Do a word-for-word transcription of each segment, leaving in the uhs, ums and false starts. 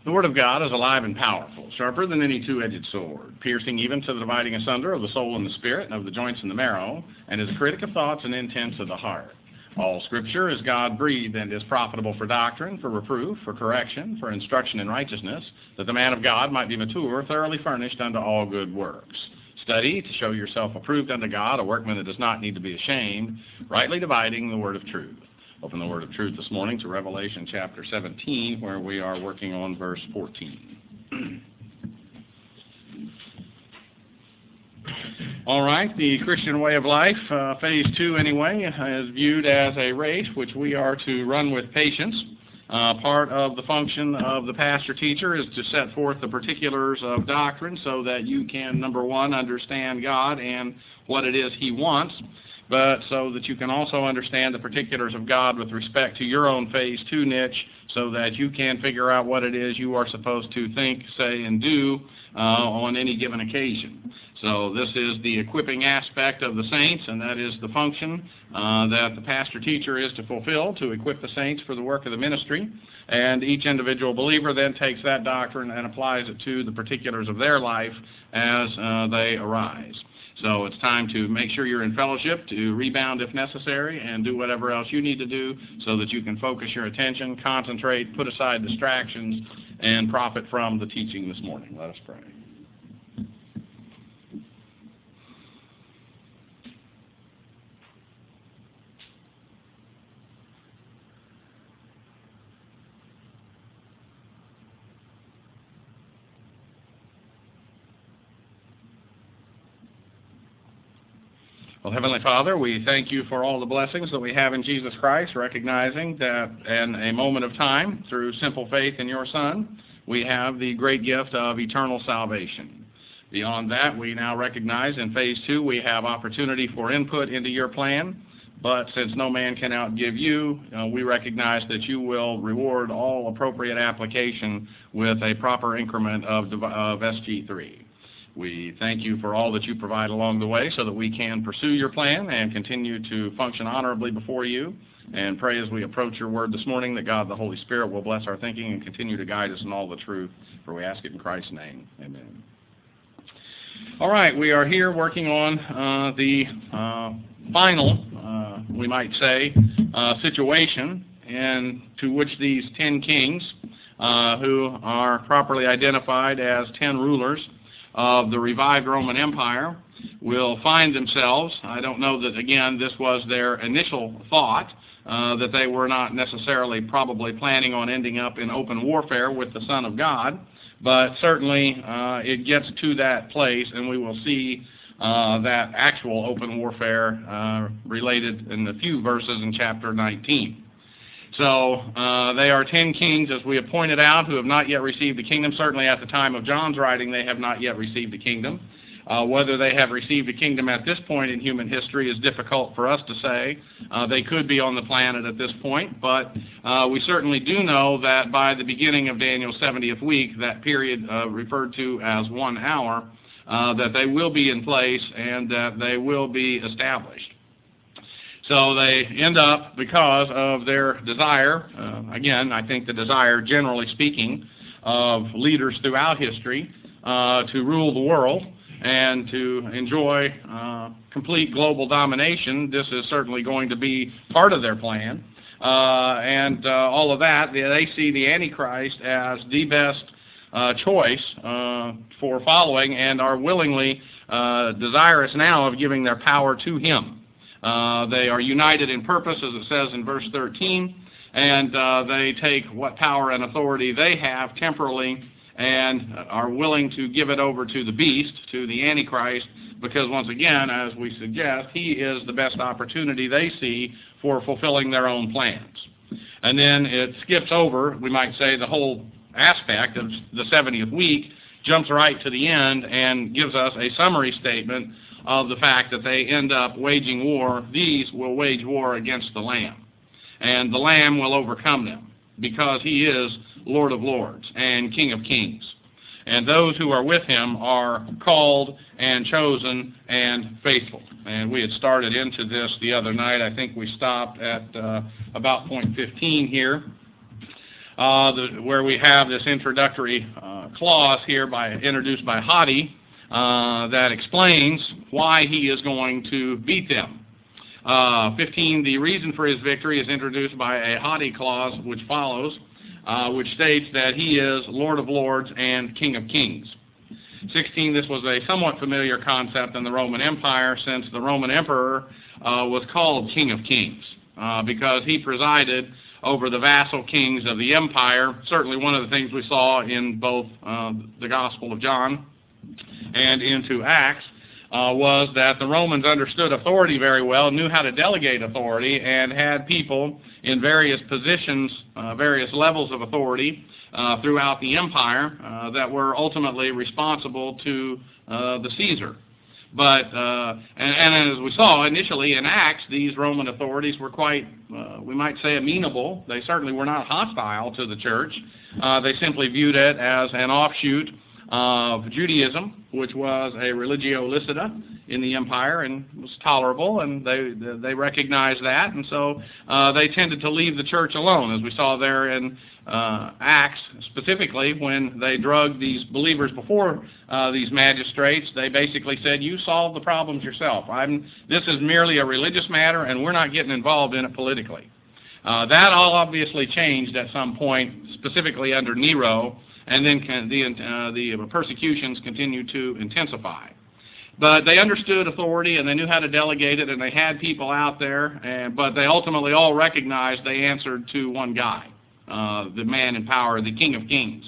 The Word of God is alive and powerful, sharper than any two-edged sword, piercing even to the dividing asunder of the soul and the spirit, and of the joints and the marrow, and is a critic of thoughts and intents of the heart. All Scripture is God-breathed and is profitable for doctrine, for reproof, for correction, for instruction in righteousness, that the man of God might be mature, thoroughly furnished unto all good works. Study to show yourself approved unto God, a workman that does not need to be ashamed, rightly dividing the word of truth. Open the word of truth this morning to Revelation chapter seventeen, where we are working on verse fourteen. All right, the Christian way of life, uh, phase two anyway, is viewed as a race which we are to run with patience. Uh, part of the function of the pastor-teacher is to set forth the particulars of doctrine so that you can, number one, understand God and what it is He wants, but so that you can also understand the particulars of God with respect to your own phase two niche so that you can figure out what it is you are supposed to think, say, and do uh, on any given occasion. So this is the equipping aspect of the saints, and that is the function uh, that the pastor-teacher is to fulfill, to equip the saints for the work of the ministry. And each individual believer then takes that doctrine and applies it to the particulars of their life as uh, they arise. So it's time to make sure you're in fellowship, to rebound if necessary, and do whatever else you need to do so that you can focus your attention, concentrate, put aside distractions, and profit from the teaching this morning. Let us pray. Well, Heavenly Father, we thank you for all the blessings that we have in Jesus Christ, recognizing that in a moment of time, through simple faith in your Son, we have the great gift of eternal salvation. Beyond that, we now recognize in phase two we have opportunity for input into your plan, but since no man can outgive you, uh, we recognize that you will reward all appropriate application with a proper increment of, of S G three. We thank you for all that you provide along the way so that we can pursue your plan and continue to function honorably before you, and pray as we approach your word this morning that God the Holy Spirit will bless our thinking and continue to guide us in all the truth, for we ask it in Christ's name. Amen. All right, we are here working on uh, the uh, final, uh, we might say, uh, situation in, to which these ten kings, uh, who are properly identified as ten rulers of the revived Roman Empire, will find themselves. I don't know that, again, this was their initial thought, uh, that they were not necessarily probably planning on ending up in open warfare with the Son of God, but certainly uh, it gets to that place, and we will see uh, that actual open warfare uh, related in a few verses in chapter nineteen. So uh, they are ten kings, as we have pointed out, who have not yet received the kingdom. Certainly at the time of John's writing, they have not yet received the kingdom. Uh, whether they have received a kingdom at this point in human history is difficult for us to say. Uh, they could be on the planet at this point, but uh, we certainly do know that by the beginning of Daniel's seventieth week, that period uh, referred to as one hour, uh, that they will be in place and that they will be established. So they end up, because of their desire, uh, again, I think the desire, generally speaking, of leaders throughout history uh, to rule the world and to enjoy uh, complete global domination. This is certainly going to be part of their plan. Uh, and uh, all of that, they see the Antichrist as the best uh, choice uh, for following, and are willingly uh, desirous now of giving their power to him. Uh, they are united in purpose, as it says in verse thirteen, and uh, they take what power and authority they have temporally and are willing to give it over to the beast, to the Antichrist, because once again, as we suggest, he is the best opportunity they see for fulfilling their own plans. And then it skips over, we might say, the whole aspect of the seventieth week, jumps right to the end and gives us a summary statement of the fact that they end up waging war. These will wage war against the Lamb, and the Lamb will overcome them, because he is Lord of Lords and King of Kings. And those who are with him are called and chosen and faithful. And we had started into this the other night. I think we stopped at uh, about point fifteen here. uh, the, where we have this introductory uh, clause here by introduced by Hadi uh, that explains why he is going to beat them. Uh, fifteen, the reason for his victory is introduced by a Hadi clause which follows, uh, which states that he is Lord of Lords and King of Kings. sixteen, this was a somewhat familiar concept in the Roman Empire, since the Roman Emperor uh, was called King of Kings uh, because he presided over the vassal kings of the empire. Certainly one of the things we saw in both uh, the Gospel of John and into Acts uh, was that the Romans understood authority very well, knew how to delegate authority, and had people in various positions, uh, various levels of authority uh, throughout the empire uh, that were ultimately responsible to uh, the Caesar. But, uh, and, and as we saw initially in Acts, these Roman authorities were quite, uh, we might say, amenable. They certainly were not hostile to the church. Uh, they simply viewed it as an offshoot of Judaism, which was a religio licita in the empire and was tolerable, and they they recognized that, and so uh, they tended to leave the church alone, as we saw there in uh, Acts, specifically when they drugged these believers before uh, these magistrates. They basically said, "You solve the problems yourself. I'm, this is merely a religious matter, and we're not getting involved in it politically." Uh, that all obviously changed at some point, specifically under Nero, and then can, the, uh, the persecutions continued to intensify. But they understood authority, and they knew how to delegate it, and they had people out there, and, but they ultimately all recognized they answered to one guy, uh, the man in power, the King of Kings.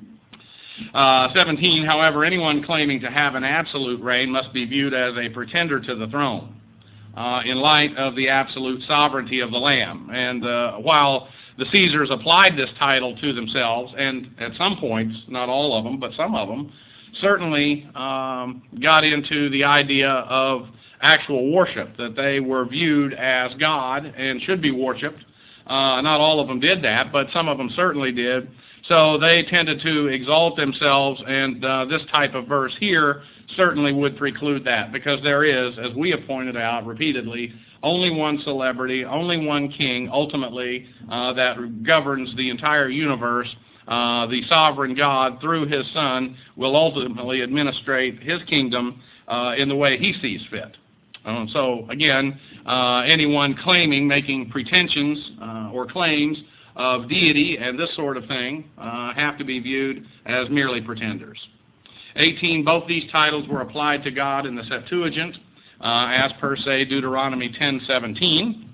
Uh, seventeen, however, anyone claiming to have an absolute reign must be viewed as a pretender to the throne uh, in light of the absolute sovereignty of the Lamb. And uh, while the Caesars applied this title to themselves, and at some points, not all of them, but some of them, certainly um, got into the idea of actual worship, that they were viewed as God and should be worshipped. Uh, not all of them did that, but some of them certainly did. So they tended to exalt themselves, and uh, this type of verse here certainly would preclude that, because there is, as we have pointed out repeatedly, only one celebrity, only one king, ultimately, uh, that governs the entire universe. Uh, the sovereign God, through his Son, will ultimately administrate his kingdom uh, in the way he sees fit. Uh, so, again, uh, anyone claiming, making pretensions uh, or claims of deity and this sort of thing uh, have to be viewed as merely pretenders. eighteen, both these titles were applied to God in the Septuagint, uh, as per, say, Deuteronomy ten seventeen.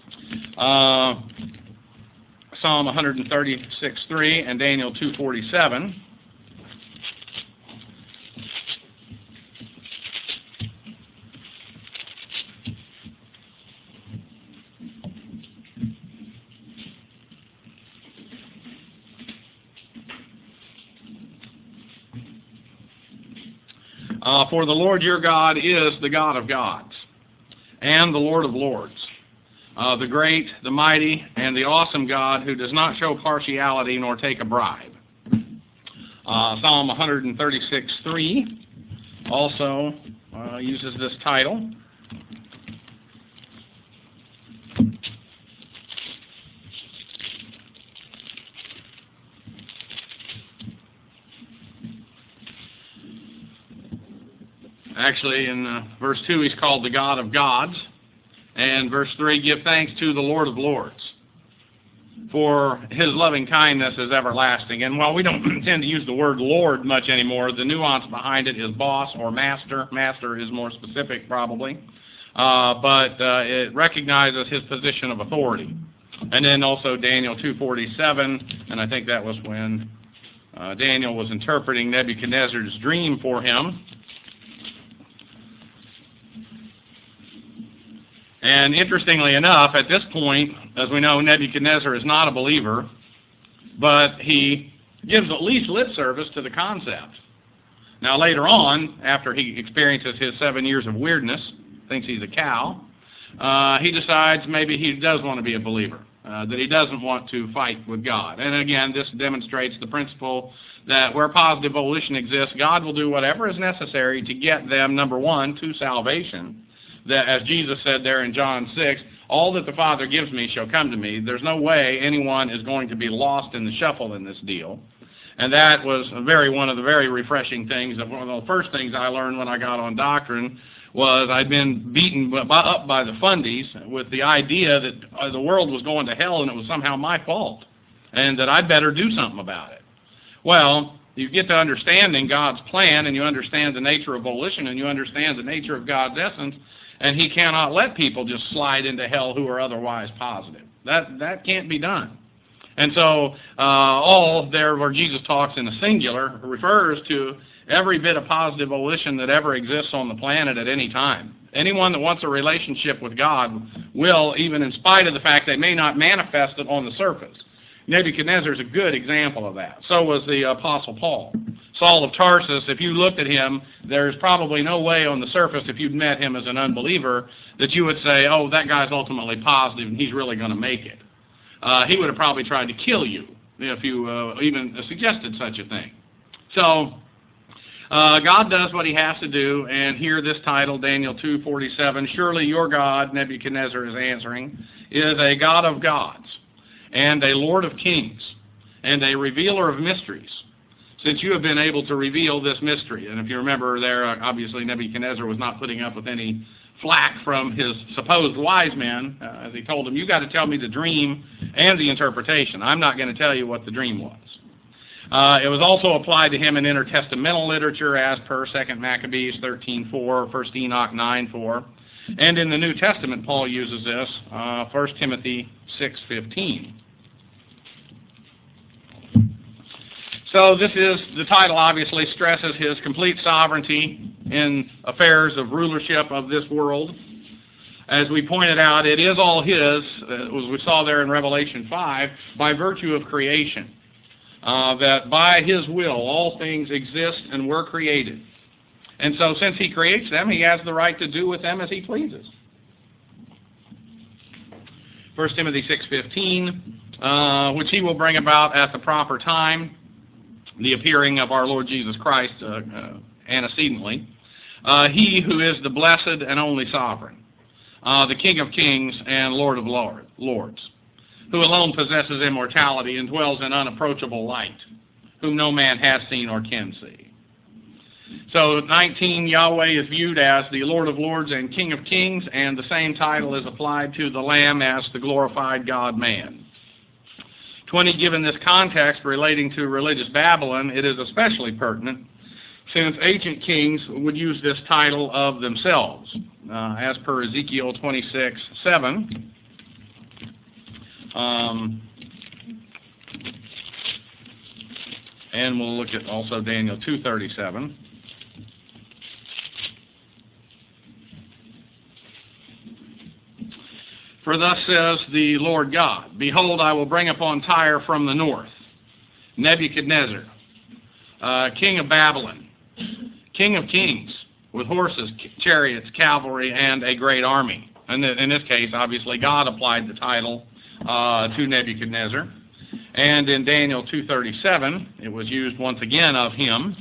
Uh, Psalm one thirty-six three and Daniel two forty-seven. Uh, for the Lord your God is the God of gods and the Lord of lords, Uh, the great, the mighty, and the awesome God who does not show partiality nor take a bribe. Uh, Psalm one thirty-six three also uh, uses this title. Actually, in uh, verse two, he's called the God of gods. And verse three, give thanks to the Lord of lords, for his loving kindness is everlasting. And while we don't tend to use the word Lord much anymore, the nuance behind it is boss or master. Master is more specific, probably. Uh, but uh, it recognizes his position of authority. And then also Daniel two forty-seven, and I think that was when uh, Daniel was interpreting Nebuchadnezzar's dream for him. And interestingly enough, at this point, as we know, Nebuchadnezzar is not a believer, but he gives at least lip service to the concept. Now later on, after he experiences his seven years of weirdness, thinks he's a cow, uh, he decides maybe he does want to be a believer, uh, that he doesn't want to fight with God. And again, this demonstrates the principle that where positive volition exists, God will do whatever is necessary to get them, number one, to salvation. That, as Jesus said there in John six, all that the Father gives me shall come to me. There's no way anyone is going to be lost in the shuffle in this deal. And that was very one of the very refreshing things. One of the first things I learned when I got on doctrine was I'd been beaten up by the fundies with the idea that the world was going to hell and it was somehow my fault and that I'd better do something about it. Well, you get to understanding God's plan and you understand the nature of volition and you understand the nature of God's essence, and He cannot let people just slide into hell who are otherwise positive. That, that can't be done. And so uh, all there where Jesus talks in the singular refers to every bit of positive volition that ever exists on the planet at any time. Anyone that wants a relationship with God will, even in spite of the fact they may not manifest it on the surface. Nebuchadnezzar is a good example of that. So was the Apostle Paul. Saul of Tarsus, if you looked at him, there's probably no way on the surface, if you'd met him as an unbeliever, that you would say, oh, that guy's ultimately positive and he's really going to make it. Uh, he would have probably tried to kill you if you uh, even suggested such a thing. So uh, God does what He has to do, and here this title, Daniel two forty-seven, surely your God, Nebuchadnezzar is answering, is a God of gods, and a Lord of kings, and a revealer of mysteries, since you have been able to reveal this mystery. And if you remember there, obviously Nebuchadnezzar was not putting up with any flack from his supposed wise men, uh, as he told them, you got to tell me the dream and the interpretation. I'm not going to tell you what the dream was. Uh, it was also applied to him in intertestamental literature as per Second Maccabees thirteen four, First Enoch nine four. And in the New Testament, Paul uses this, uh, First Timothy six fifteen. So this is, the title obviously stresses His complete sovereignty in affairs of rulership of this world. As we pointed out, it is all His, as we saw there in Revelation five, by virtue of creation. Uh, that by His will all things exist and were created. And so since He creates them, He has the right to do with them as He pleases. First Timothy six fifteen, uh, which He will bring about at the proper time, the appearing of our Lord Jesus Christ uh, uh, antecedently. Uh, he who is the blessed and only sovereign, uh, the King of kings and Lord of lord, lords, who alone possesses immortality and dwells in unapproachable light, whom no man has seen or can see. So nineteen, Yahweh is viewed as the Lord of lords and King of kings, and the same title is applied to the Lamb as the glorified God-man. twenty, given this context relating to religious Babylon, it is especially pertinent since ancient kings would use this title of themselves, uh, as per Ezekiel twenty-six seven. Um, and we'll look at also Daniel two thirty-seven. For thus says the Lord God, behold, I will bring upon Tyre from the north Nebuchadnezzar, uh, king of Babylon, king of kings, with horses, chariots, cavalry, and a great army. And in this case, obviously, God applied the title uh, to Nebuchadnezzar. And in Daniel two thirty-seven, it was used once again of him.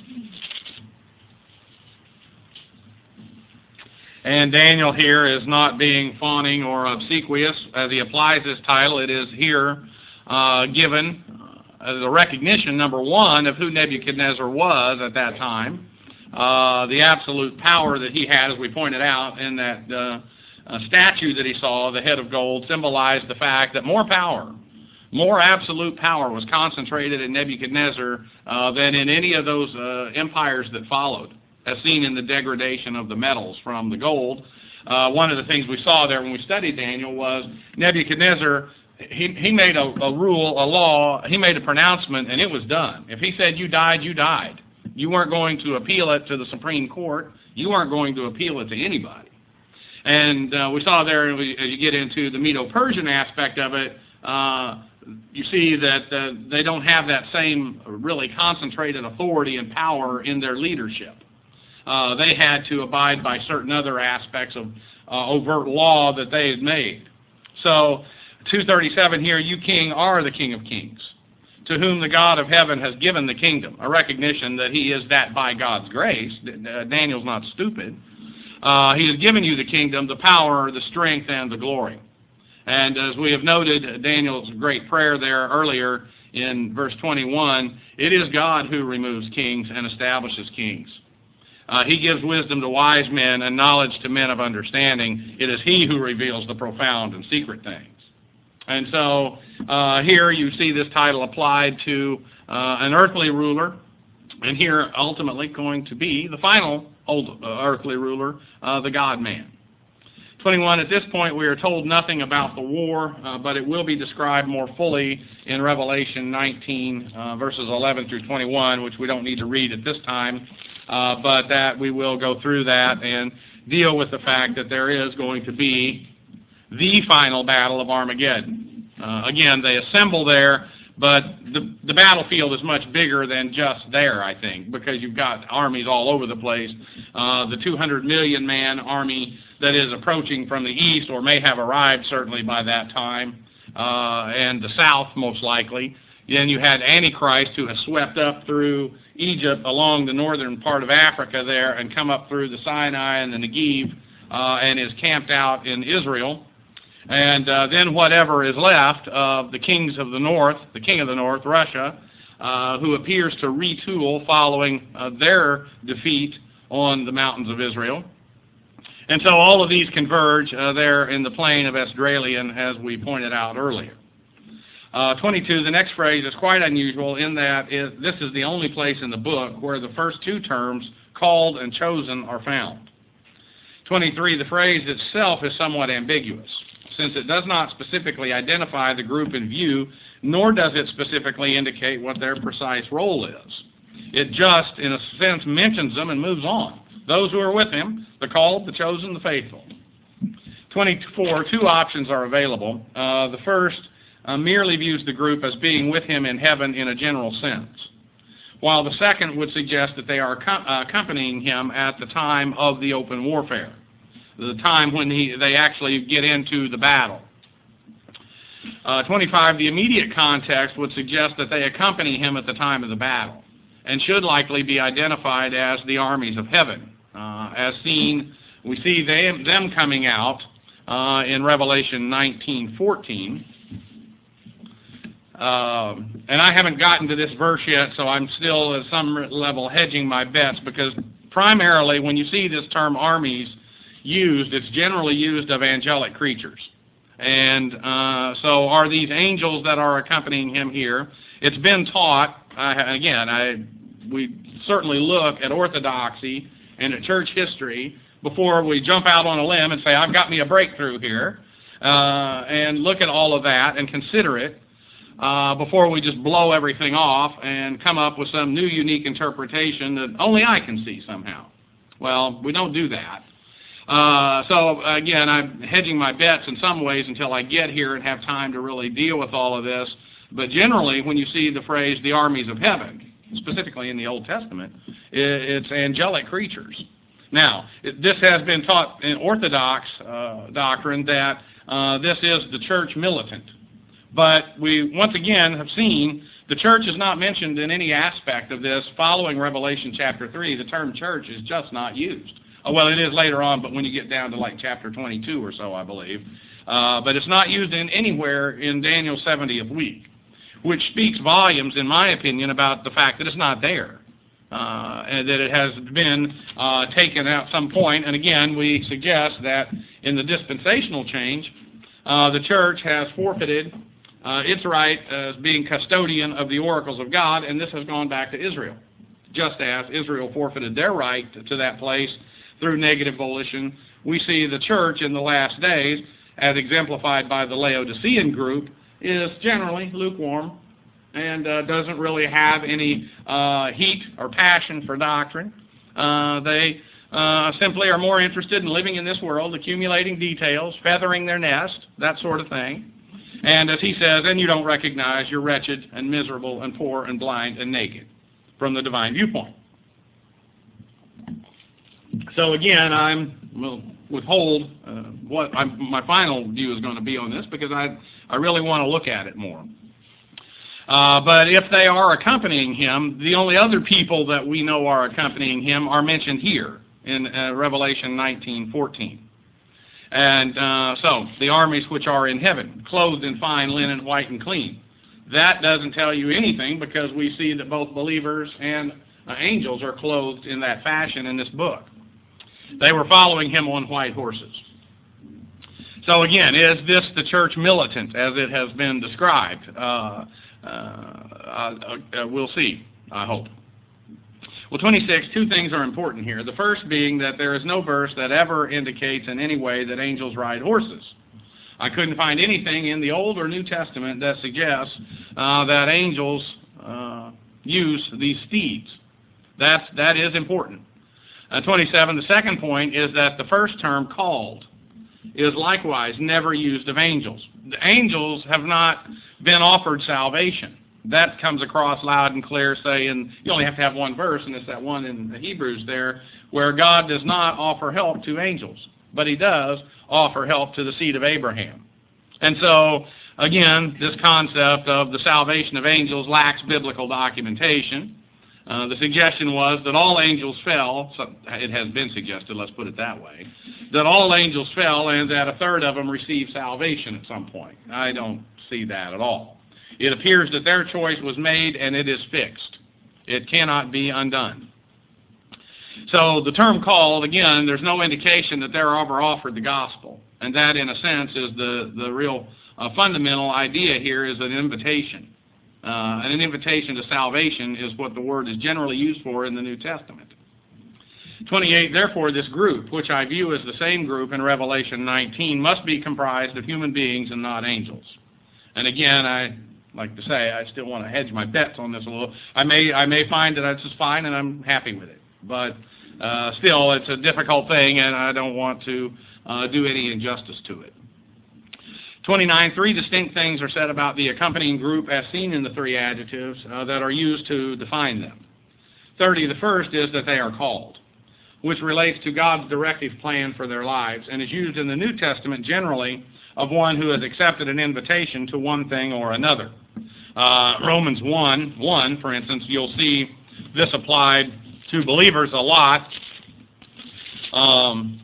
And Daniel here is not being fawning or obsequious as he applies this title. It is here uh, given as a recognition, number one, of who Nebuchadnezzar was at that time. Uh, the absolute power that he had, as we pointed out, in that uh, uh, statue that he saw, the head of gold, symbolized the fact that more power, more absolute power was concentrated in Nebuchadnezzar uh, than in any of those uh, empires that followed, as seen in the degradation of the metals from the gold. Uh, one of the things we saw there when we studied Daniel was Nebuchadnezzar, he, he made a, a rule, a law, he made a pronouncement, and it was done. If he said you died, you died. You weren't going to appeal it to the Supreme Court. You weren't going to appeal it to anybody. And uh, we saw there, as you get into the Medo-Persian aspect of it, uh, you see that uh, they don't have that same really concentrated authority and power in their leadership. Uh, they had to abide by certain other aspects of uh, overt law that they had made. So, two thirty-seven here, you king are the King of kings, to whom the God of heaven has given the kingdom, a recognition that he is that by God's grace. Daniel's not stupid. Uh, he has given you the kingdom, the power, the strength, and the glory. And as we have noted, Daniel's great prayer there earlier in verse twenty-one, it is God who removes kings and establishes kings. Uh, he gives wisdom to wise men and knowledge to men of understanding. It is He who reveals the profound and secret things. And so uh, here you see this title applied to uh, an earthly ruler, and here ultimately going to be the final old, uh, earthly ruler, uh, the God-man. twenty-one, at this point we are told nothing about the war, uh, but it will be described more fully in Revelation nineteen, uh, verses eleven through twenty-one, which we don't need to read at this time, uh, but that we will go through that and deal with the fact that there is going to be the final battle of Armageddon. Uh, again, they assemble there, but the, the battlefield is much bigger than just there, I think, because you've got armies all over the place. Uh, the two hundred million man army that is approaching from the east, or may have arrived certainly by that time, uh, and the south most likely. Then you had Antichrist, who has swept up through Egypt along the northern part of Africa there and come up through the Sinai and the Negev uh, and is camped out in Israel. And uh, then whatever is left of the kings of the north, the king of the north, Russia, uh, who appears to retool following uh, their defeat on the mountains of Israel. And so all of these converge uh, there in the plain of Esdraelon, as we pointed out earlier. Uh, twenty-two, the next phrase is quite unusual in that it, this is the only place in the book where the first two terms, called and chosen, are found. twenty-three, the phrase itself is somewhat ambiguous, since it does not specifically identify the group in view, nor does it specifically indicate what their precise role is. It just, in a sense, mentions them and moves on. Those who are with him, the called, the chosen, the faithful. twenty-four, two options are available. Uh, the first uh, merely views the group as being with him in heaven in a general sense, while the second would suggest that they are uh, accompanying him at the time of the open warfare, the time when he, they actually get into the battle. Uh, twenty-five, the immediate context would suggest that they accompany him at the time of the battle, and should likely be identified as the armies of heaven. Uh, as seen, we see them, them coming out uh, in Revelation nineteen fourteen. Uh, and I haven't gotten to this verse yet, so I'm still at some level hedging my bets, because primarily when you see this term armies used, it's generally used of angelic creatures. And uh, so are these angels that are accompanying him here? It's been taught, uh, again, I, we certainly look at orthodoxy and at church history before we jump out on a limb and say, I've got me a breakthrough here, uh, and look at all of that and consider it uh, before we just blow everything off and come up with some new unique interpretation that only I can see somehow. Well, we don't do that. Uh, so, again, I'm hedging my bets in some ways until I get here and have time to really deal with all of this. But generally, when you see the phrase, the armies of heaven, specifically in the Old Testament, it's angelic creatures. Now, this has been taught in Orthodox uh, doctrine that uh, this is the church militant. But we, once again, have seen the church is not mentioned in any aspect of this. Following Revelation chapter three, the term church is just not used. Oh, well, it is later on, but when you get down to like chapter twenty-two or so, I believe. Uh, but it's not used in anywhere in Daniel's seventieth week, which speaks volumes, in my opinion, about the fact that it's not there, uh, and that it has been uh, taken at some point. And again, we suggest that in the dispensational change, uh, the church has forfeited uh, its right as being custodian of the oracles of God, and this has gone back to Israel, just as Israel forfeited their right to that place through negative volition. We see the church in the last days, as exemplified by the Laodicean group, is generally lukewarm and uh, doesn't really have any uh, heat or passion for doctrine. Uh, they uh, simply are more interested in living in this world, accumulating details, feathering their nest, that sort of thing. And as he says, and you don't recognize you're wretched and miserable and poor and blind and naked from the divine viewpoint. So again, I'm will withhold uh, what I'm, my final view is going to be on this, because I I really want to look at it more. Uh, but if they are accompanying him, the only other people that we know are accompanying him are mentioned here in uh, Revelation nineteen fourteen. And uh, so, the armies which are in heaven, clothed in fine linen, white and clean. That doesn't tell you anything, because we see that both believers and uh, angels are clothed in that fashion in this book. They were following him on white horses. So again, is this the church militant as it has been described? Uh, uh, uh, uh, we'll see, I hope. Well, twenty-six, two things are important here. The first being that there is no verse that ever indicates in any way that angels ride horses. I couldn't find anything in the Old or New Testament that suggests uh, that angels uh, use these steeds. That's, that is important. Uh, twenty-seven, the second point is that the first term, called, is likewise never used of angels. The angels have not been offered salvation. That comes across loud and clear, saying you only have to have one verse, and it's that one in the Hebrews there, where God does not offer help to angels, but he does offer help to the seed of Abraham. And so, again, this concept of the salvation of angels lacks biblical documentation. Uh, the suggestion was that all angels fell, so it has been suggested, let's put it that way, that all angels fell and that a third of them received salvation at some point. I don't see that at all. It appears that their choice was made and it is fixed. It cannot be undone. So the term called, again, there's no indication that they're ever offered the gospel. And that, in a sense, is the, the real uh, fundamental idea here, is an invitation. Uh, and an invitation to salvation is what the word is generally used for in the New Testament. twenty-eight, therefore, this group, which I view as the same group in Revelation nineteen, must be comprised of human beings and not angels. And again, I like to say, I still want to hedge my bets on this a little. I may, I may find that that's just fine and I'm happy with it. But uh, still, it's a difficult thing, and I don't want to uh, do any injustice to it. twenty-nine, three distinct things are said about the accompanying group as seen in the three adjectives uh, that are used to define them. thirty, the first is that they are called, which relates to God's directive plan for their lives and is used in the New Testament generally of one who has accepted an invitation to one thing or another. Uh, Romans one, one, for instance, you'll see this applied to believers a lot. Um,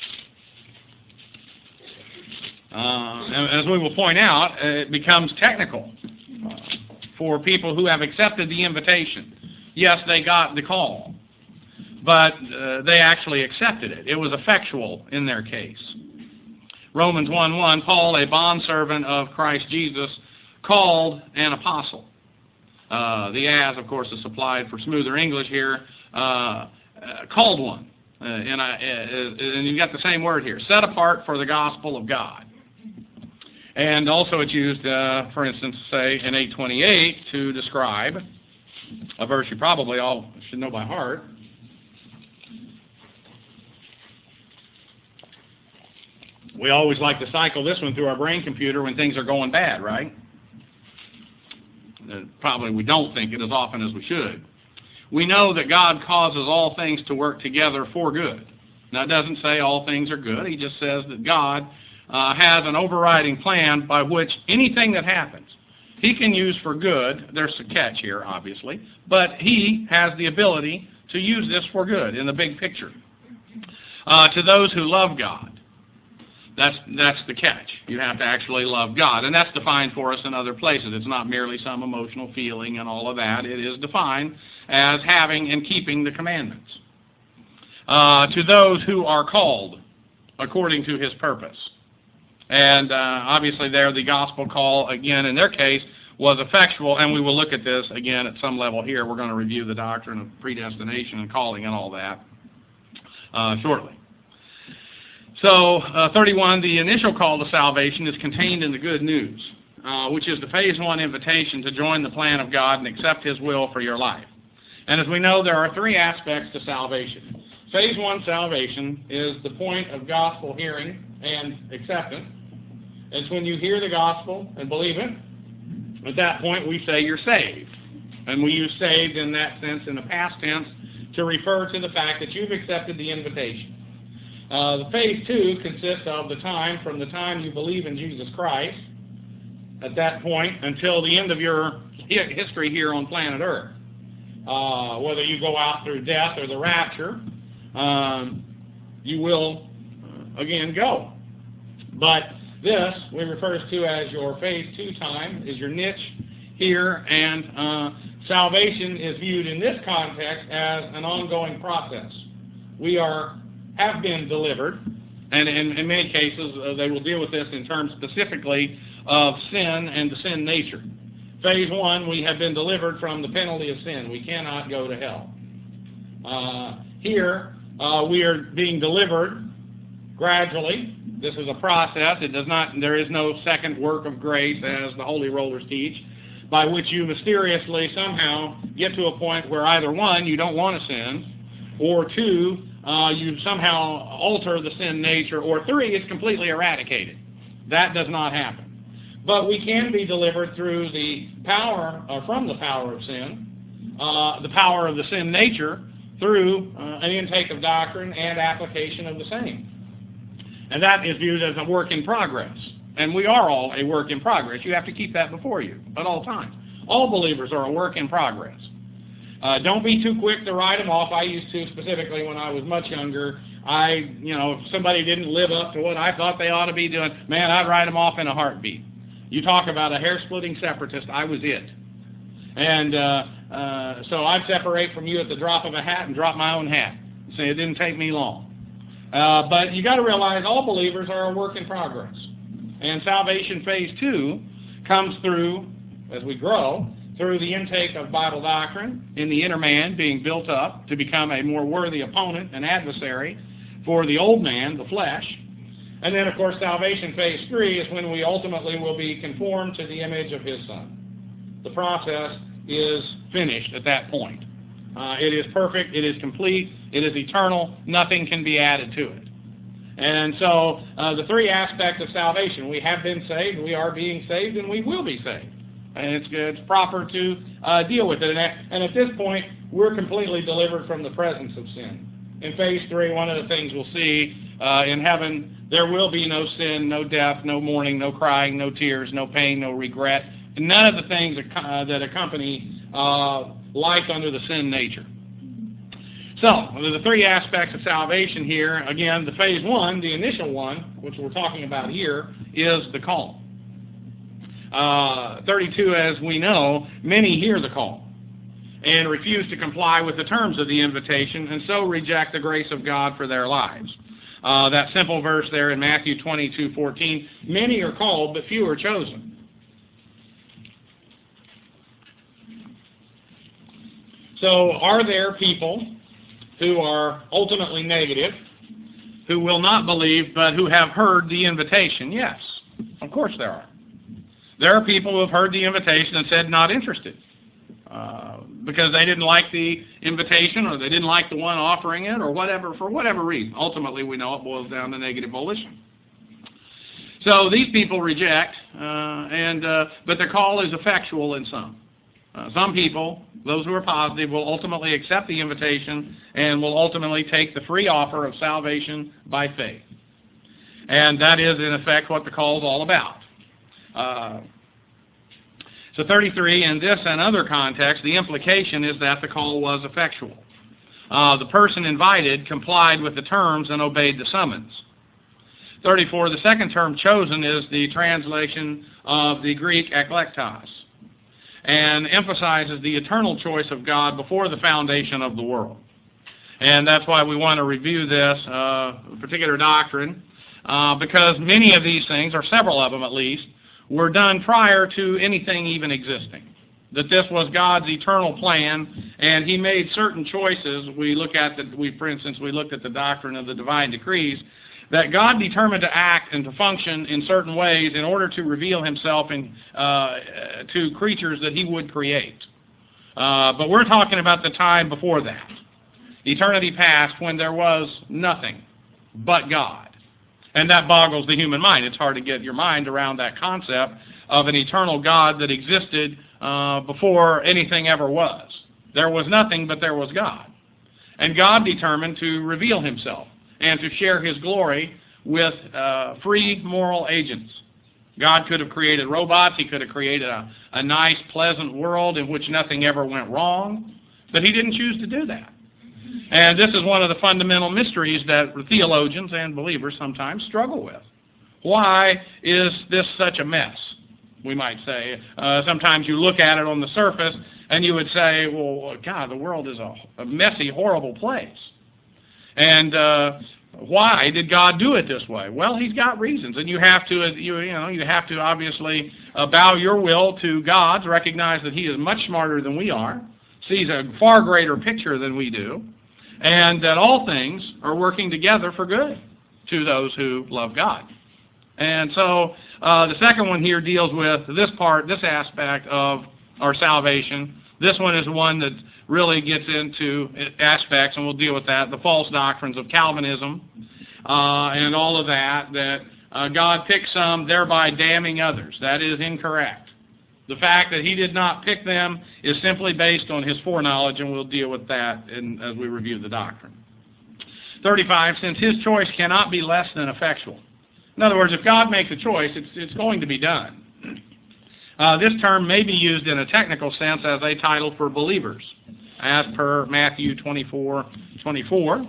Uh, as we will point out, it becomes technical uh, for people who have accepted the invitation. Yes, they got the call, but uh, they actually accepted it. It was effectual in their case. Romans one one, Paul, a bondservant of Christ Jesus, called an apostle. Uh, the as, of course, is supplied for smoother English here. Uh, uh, called one. Uh, and, I, uh, and you've got the same word here, set apart for the gospel of God. And also it's used, uh, for instance, say in eight twenty-eight to describe a verse you probably all should know by heart. We always like to cycle this one through our brain computer when things are going bad, right? Uh, probably we don't think it as often as we should. We know that God causes all things to work together for good. Now, it doesn't say all things are good. He just says that God Uh, has an overriding plan by which anything that happens, he can use for good. There's a catch here, obviously, but he has the ability to use this for good in the big picture. Uh, to those who love God, that's, that's the catch. You have to actually love God, and that's defined for us in other places. It's not merely some emotional feeling and all of that. It is defined as having and keeping the commandments. Uh, to those who are called according to his purpose. And uh, obviously there the gospel call, again, in their case, was effectual, and we will look at this again at some level here. We're going to review the doctrine of predestination and calling and all that uh, shortly. So, uh, thirty-one, the initial call to salvation is contained in the good news, uh, which is the phase one invitation to join the plan of God and accept his will for your life. And as we know, there are three aspects to salvation. Phase one salvation is the point of gospel hearing and acceptance. It's when you hear the gospel and believe it. At that point, we say you're saved. And we use saved in that sense in the past tense to refer to the fact that you've accepted the invitation. Uh, the phase two consists of the time from the time you believe in Jesus Christ, at that point, until the end of your history here on planet Earth. Uh, whether you go out through death or the rapture, um, you will, uh, again, go. But this we refer to as your phase two time, is your niche here, and uh, salvation is viewed in this context as an ongoing process. We are have been delivered, and in, in many cases uh, they will deal with this in terms specifically of sin and the sin nature. Phase one, we have been delivered from the penalty of sin. We cannot go to hell. Uh, here, uh, we are being delivered gradually. This is a process. It does not. There is no second work of grace, as the Holy Rollers teach, by which you mysteriously somehow get to a point where either one, you don't want to sin, or two, uh, you somehow alter the sin nature, or three, it's completely eradicated. That does not happen. But we can be delivered through the power, or from the power of sin, uh, the power of the sin nature, through uh, an intake of doctrine and application of the same. And that is viewed as a work in progress. And we are all a work in progress. You have to keep that before you at all times. All believers are a work in progress. Uh, don't be too quick to write them off. I used to, specifically when I was much younger. I, you know, if somebody didn't live up to what I thought they ought to be doing, man, I'd write them off in a heartbeat. You talk about a hair-splitting separatist, I was it. And uh, uh, so I'd separate from you at the drop of a hat and drop my own hat. See, it didn't take me long. Uh, but you got to realize all believers are a work in progress. And salvation phase two comes through, as we grow, through the intake of Bible doctrine in the inner man being built up to become a more worthy opponent and adversary for the old man, the flesh. And then, of course, salvation phase three is when we ultimately will be conformed to the image of His Son. The process is finished at that point. Uh, it is perfect, it is complete, it is eternal, nothing can be added to it. And so, uh, the three aspects of salvation: we have been saved, we are being saved, and we will be saved. And it's, it's proper to uh, deal with it. And at, and at this point, we're completely delivered from the presence of sin. In phase three, one of the things we'll see uh, in heaven, there will be no sin, no death, no mourning, no crying, no tears, no pain, no regret, and none of the things that, uh, that accompany uh, life under the sin nature. So, the three aspects of salvation here, again, the phase one, the initial one, which we're talking about here, is the call. Uh, thirty-two, as we know, many hear the call and refuse to comply with the terms of the invitation, and so reject the grace of God for their lives. Uh, that simple verse there in Matthew twenty-two fourteen, many are called, but few are chosen. So are there people who are ultimately negative, who will not believe, but who have heard the invitation? Yes, of course there are. There are people who have heard the invitation and said not interested. Uh, because they didn't like the invitation, or they didn't like the one offering it, or whatever, for whatever reason. Ultimately, we know it boils down to negative volition. So these people reject, uh, and uh, but their call is effectual in some. Uh, some people, those who are positive, will ultimately accept the invitation and will ultimately take the free offer of salvation by faith. And that is, in effect, what the call is all about. Uh, So thirty-three, in this and other contexts, the implication is that the call was effectual. Uh, the person invited complied with the terms and obeyed the summons. thirty-four, the second term chosen is the translation of the Greek eklektos, and emphasizes the eternal choice of God before the foundation of the world. And that's why we want to review this uh, particular doctrine, uh, because many of these things, or several of them at least, were done prior to anything even existing. That this was God's eternal plan, and He made certain choices. We look at the, we, for instance, we looked at the doctrine of the divine decrees, that God determined to act and to function in certain ways in order to reveal Himself in, uh, to creatures that He would create. Uh, but we're talking about the time before that, eternity past, when there was nothing but God. And that boggles the human mind. It's hard to get your mind around that concept of an eternal God that existed uh, before anything ever was. There was nothing, but there was God. And God determined to reveal Himself and to share His glory with uh, free moral agents. God could have created robots. He could have created a, a nice, pleasant world in which nothing ever went wrong. But He didn't choose to do that. And this is one of the fundamental mysteries that theologians and believers sometimes struggle with. Why is this such a mess, we might say? Uh, sometimes you look at it on the surface and you would say, well, God, the world is a, a messy, horrible place. And uh, why did God do it this way? Well, He's got reasons, and you have to, you, you know, you have to obviously uh, bow your will to God's, recognize that He is much smarter than we are, sees a far greater picture than we do, and that all things are working together for good to those who love God. And so uh, the second one here deals with this part, this aspect of our salvation. This one is one that really gets into aspects, and we'll deal with that, the false doctrines of Calvinism uh, and all of that, that uh, God picked some, thereby damning others. That is incorrect. The fact that He did not pick them is simply based on His foreknowledge, and we'll deal with that in, as we review the doctrine. thirty-five, since His choice cannot be less than effectual. In other words, if God makes a choice, it's, it's going to be done. Uh, this term may be used in a technical sense as a title for believers, as per Matthew twenty-four twenty-four.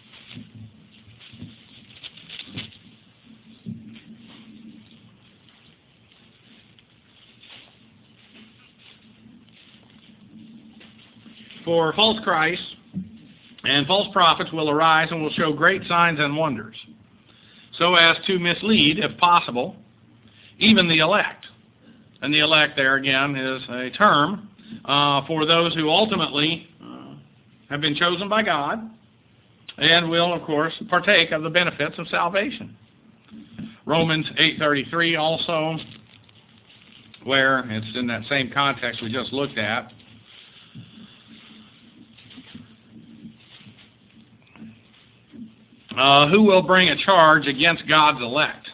For false Christs and false prophets will arise and will show great signs and wonders, so as to mislead, if possible, even the elect. And the elect there, again, is a term uh, for those who ultimately uh, have been chosen by God and will, of course, partake of the benefits of salvation. Romans eight thirty-three also, where it's in that same context we just looked at. Uh, who will bring a charge against God's elect?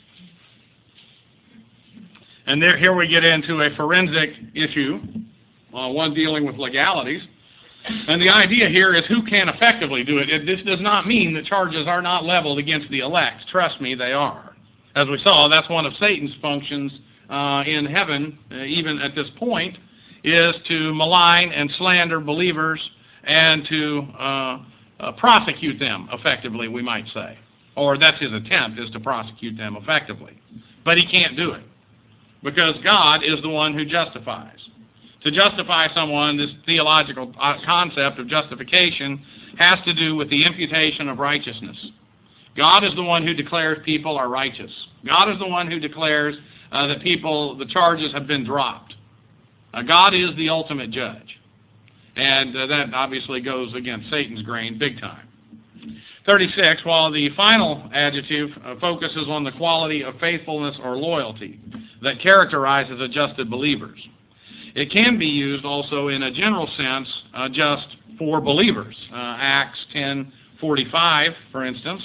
And there, here we get into a forensic issue, uh, one dealing with legalities. And the idea here is who can effectively do it. it. This does not mean that charges are not leveled against the elect. Trust me, they are. As we saw, that's one of Satan's functions uh, in heaven, uh, even at this point, is to malign and slander believers and to uh, uh, prosecute them effectively, we might say. Or that's his attempt, is to prosecute them effectively. But he can't do it, because God is the one who justifies. To justify someone, this theological concept of justification has to do with the imputation of righteousness. God is the one who declares people are righteous. God is the one who declares uh, that people, the charges have been dropped. Uh, God is the ultimate judge. And uh, that obviously goes against Satan's grain big time. thirty-six, while the final adjective uh, focuses on the quality of faithfulness or loyalty that characterizes adjusted believers. It can be used also in a general sense uh, just for believers. Uh, Acts ten forty-five, for instance.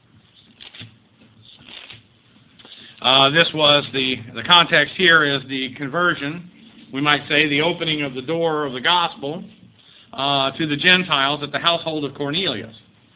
Uh, this was the, the context here is the conversion, we might say the opening of the door of the gospel uh, to the Gentiles at the household of Cornelius.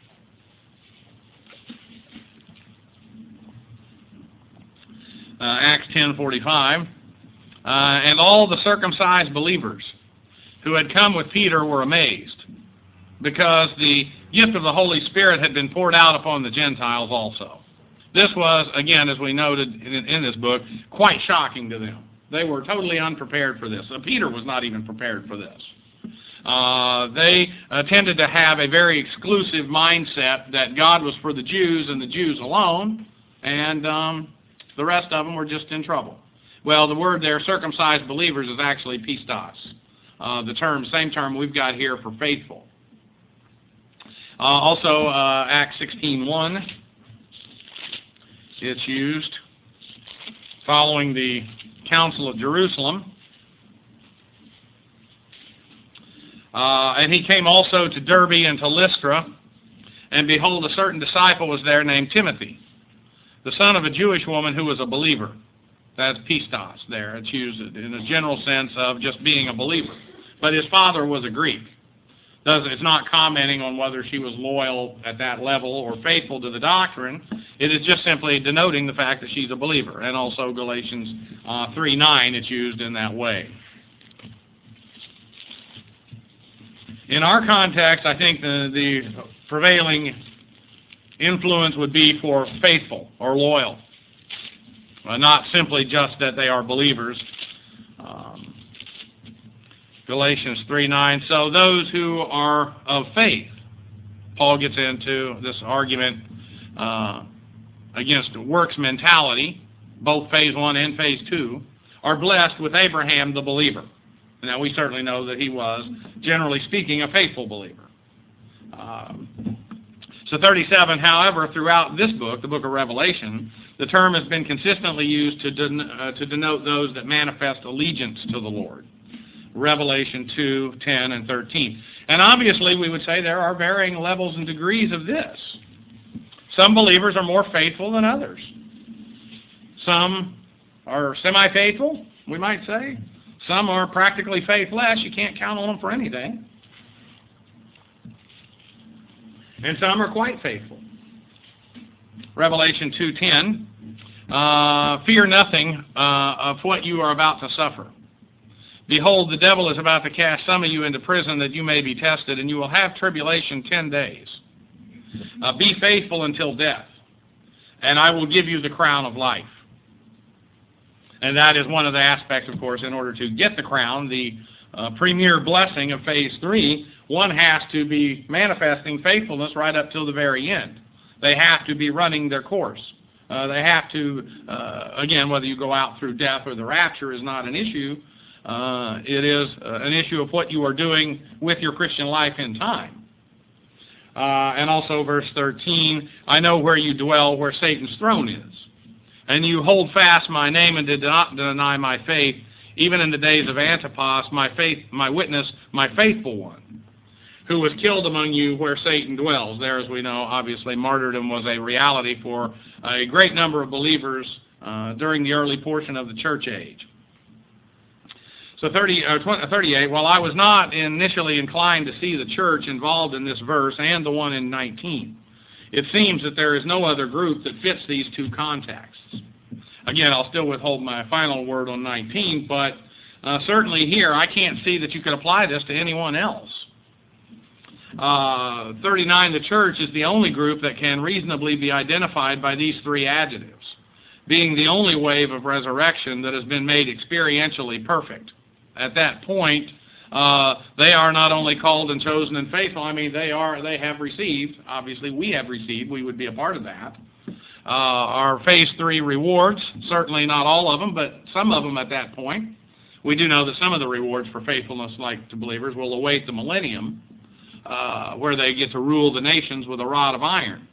Uh, Acts ten forty-five. Uh, and all the circumcised believers who had come with Peter were amazed, because the gift of the Holy Spirit had been poured out upon the Gentiles also. This was, again, as we noted in, in this book, quite shocking to them. They were totally unprepared for this. Uh, Peter was not even prepared for this. Uh, they uh, tended to have a very exclusive mindset that God was for the Jews and the Jews alone, and um, the rest of them were just in trouble. Well, the word there, circumcised believers, is actually pistos. Uh, the term, same term we've got here for faithful. Uh, also, uh, Acts sixteen one, it's used following the Council of Jerusalem. Uh, and he came also to Derbe and to Lystra, and behold, a certain disciple was there named Timothy, the son of a Jewish woman who was a believer. That's pistos there. It's used in a general sense of just being a believer. But his father was a Greek. It's not commenting on whether she was loyal at that level or faithful to the doctrine. It is just simply denoting the fact that she's a believer. And also Galatians uh, three nine, it's used in that way. In our context, I think the, the prevailing influence would be for faithful or loyal. uh, not simply just that they are believers. Um, Galatians three nine, so those who are of faith, Paul gets into this argument uh, against works mentality, both phase one and phase two, are blessed with Abraham the believer. Now, we certainly know that he was, generally speaking, a faithful believer. Um, so thirty-seven, however, throughout this book, the book of Revelation, the term has been consistently used to, den uh, to denote those that manifest allegiance to the Lord. Revelation two, ten, and thirteen. And obviously, we would say there are varying levels and degrees of this. Some believers are more faithful than others. Some are semi-faithful, we might say. Some are practically faithless. You can't count on them for anything. And some are quite faithful. Revelation two ten, uh, fear nothing uh, of what you are about to suffer. Behold, the devil is about to cast some of you into prison that you may be tested, and you will have tribulation ten days. Uh, be faithful until death, and I will give you the crown of life. And that is one of the aspects, of course, in order to get the crown, the uh, premier blessing of phase three, one has to be manifesting faithfulness right up till the very end. They have to be running their course. Uh, they have to, uh, again, whether you go out through death or the rapture is not an issue. Uh, it is uh, an issue of what you are doing with your Christian life in time. Uh, and also verse thirteen, I know where you dwell, where Satan's throne is. And you hold fast my name and did not deny my faith, even in the days of Antipas, my faith, my witness, my faithful one, who was killed among you where Satan dwells. There, as we know, obviously martyrdom was a reality for a great number of believers uh, during the early portion of the church age. So thirty, uh, twenty, thirty-eight, while I was not initially inclined to see the church involved in this verse and the one in nineteen, it seems that there is no other group that fits these two contexts. Again, I'll still withhold my final word on nineteen, but uh, certainly here I can't see that you could apply this to anyone else. Uh, thirty-nine, the church is the only group that can reasonably be identified by these three adjectives, being the only wave of resurrection that has been made experientially perfect. At that point, uh, they are not only called and chosen and faithful, I mean, they are, they have received, obviously we have received, we would be a part of that, uh, our phase three rewards, certainly not all of them, but some of them at that point. We do know that some of the rewards for faithfulness, like to believers, will await the millennium, uh, where they get to rule the nations with a rod of iron.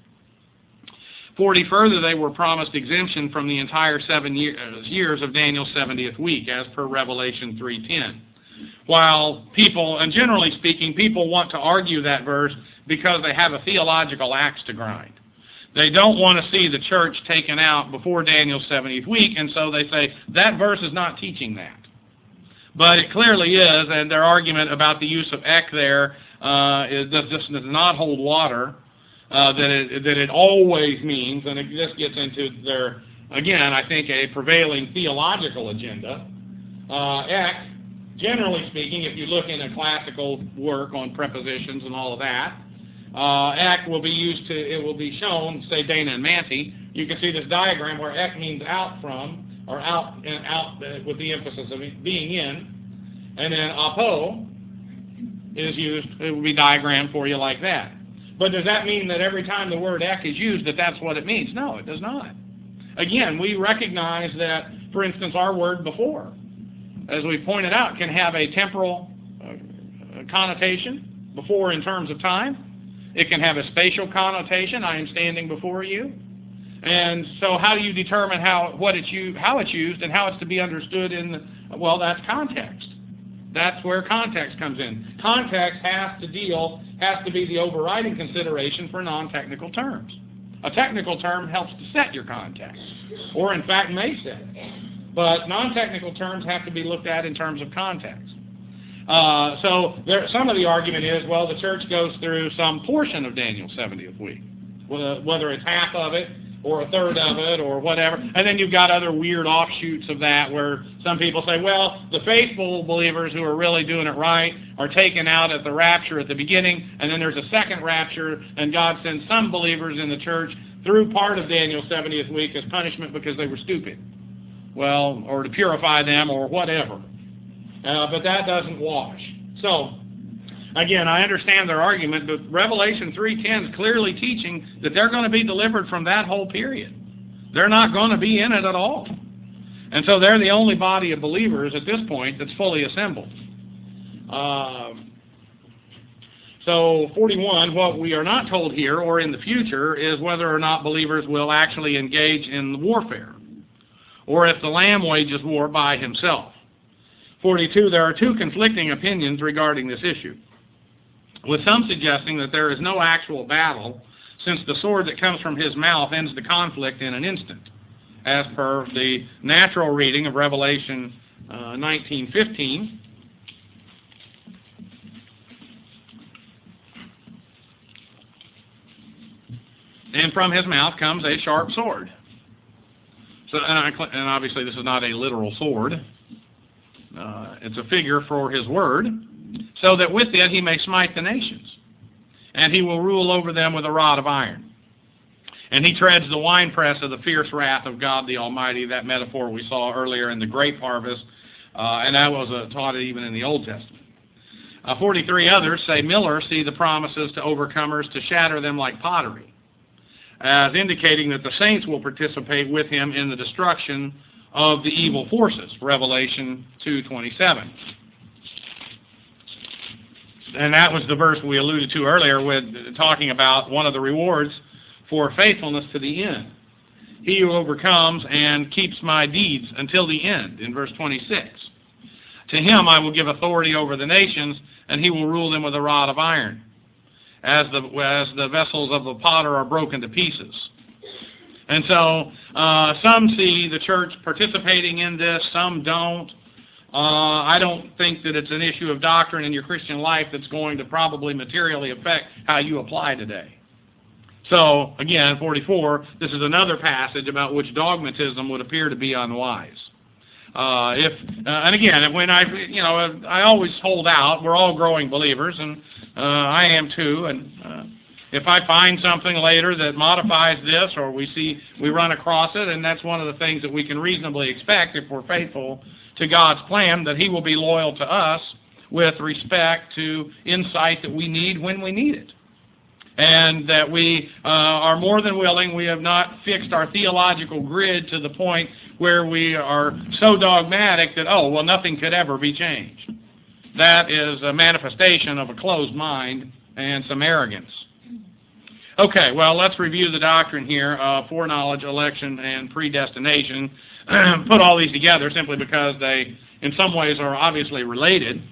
forty, further, they were promised exemption from the entire seven year, uh, years of Daniel's seventieth week, as per Revelation three ten. While people, and generally speaking, people want to argue that verse because they have a theological axe to grind. They don't want to see the church taken out before Daniel's seventieth week, and so they say, that verse is not teaching that. But it clearly is, and their argument about the use of ek there uh, is, does, does not hold water. Uh, that it that it always means, and it just gets into their, again, I think, a prevailing theological agenda. Uh, ek, generally speaking, if you look in a classical work on prepositions and all of that, uh, ek will be used to, it will be shown, say Dana and Manti, you can see this diagram where ek means out from, or out, and out uh, with the emphasis of it being in, and then apo is used, it will be diagrammed for you like that. But does that mean that every time the word ek is used that that's what it means? No, it does not. Again, we recognize that, for instance, our word before, as we pointed out, can have a temporal uh, connotation, before in terms of time. It can have a spatial connotation, I am standing before you. And so how do you determine how, what it's used, how it's used and how it's to be understood in, the, well, that's context. That's where context comes in. Context has to deal, has to be the overriding consideration for non-technical terms. A technical term helps to set your context, or in fact may set it. But non-technical terms have to be looked at in terms of context. Uh, so there, some of the argument is, well, the church goes through some portion of Daniel's seventieth week, whether it's half of it, or a third of it, or whatever. And then you've got other weird offshoots of that where some people say, well, the faithful believers who are really doing it right are taken out at the rapture at the beginning, and then there's a second rapture, and God sends some believers in the church through part of Daniel's seventieth week as punishment because they were stupid. well, or to purify them or whatever. Uh, but that doesn't wash. So, again, I understand their argument, but Revelation three ten is clearly teaching that they're going to be delivered from that whole period. They're not going to be in it at all. And so they're the only body of believers at this point that's fully assembled. Um, so, forty-one, what we are not told here or in the future is whether or not believers will actually engage in warfare, or if the Lamb wages war by himself. forty-two, there are two conflicting opinions regarding this issue, with some suggesting that there is no actual battle, since the sword that comes from his mouth ends the conflict in an instant, as per the natural reading of Revelation uh, nineteen fifteen. And from his mouth comes a sharp sword. So, and, I, and obviously this is not a literal sword. Uh, it's a figure for his word, so that with it he may smite the nations, and he will rule over them with a rod of iron. And he treads the winepress of the fierce wrath of God the Almighty, that metaphor we saw earlier in the grape harvest, uh, and that was uh, taught even in the Old Testament. Uh, forty-three others, say Miller, see the promises to overcomers to shatter them like pottery, as indicating that the saints will participate with him in the destruction of the evil forces, Revelation two twenty-seven. And that was the verse we alluded to earlier with talking about one of the rewards for faithfulness to the end. He who overcomes and keeps my deeds until the end, in verse twenty-six. To him I will give authority over the nations, and he will rule them with a rod of iron, as the, as the vessels of the potter are broken to pieces. And so uh, some see the church participating in this, some don't. Uh, I don't think that it's an issue of doctrine in your Christian life that's going to probably materially affect how you apply today. So, again, forty-four, this is another passage about which dogmatism would appear to be unwise. Uh, if uh, and again, when I, you know, I always hold out. We're all growing believers, and uh, I am too. And uh, if I find something later that modifies this, or we see we run across it, and that's one of the things that we can reasonably expect if we're faithful to God's plan, that He will be loyal to us with respect to insight that we need when we need it. And that we uh, are more than willing. We have not fixed our theological grid to the point where we are so dogmatic that, oh, well, nothing could ever be changed. That is a manifestation of a closed mind and some arrogance. Okay, well, let's review the doctrine here of foreknowledge, election, and predestination. Put all these together simply because they, in some ways, are obviously related.